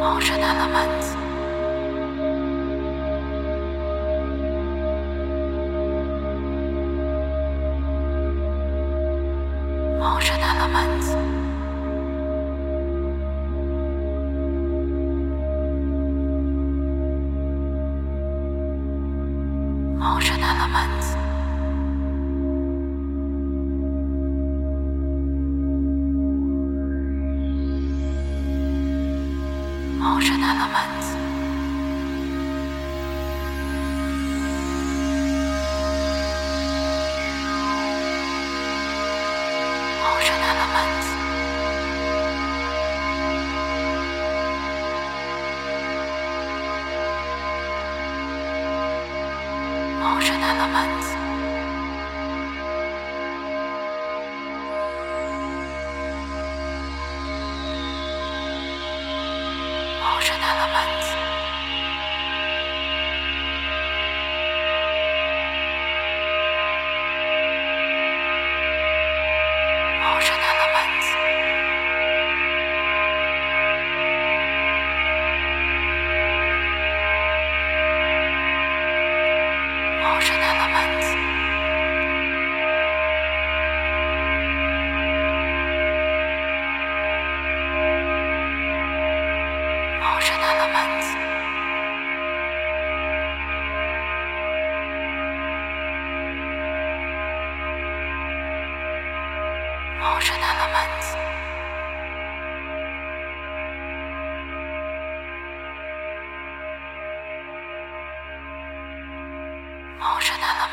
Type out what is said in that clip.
Motion elements. Motion elements. Motion elements. Motion elements. Motion elements. Motion elements. Motion elements. Motion elements. Motion elements. Motion elements. Motion elements. Motion elements.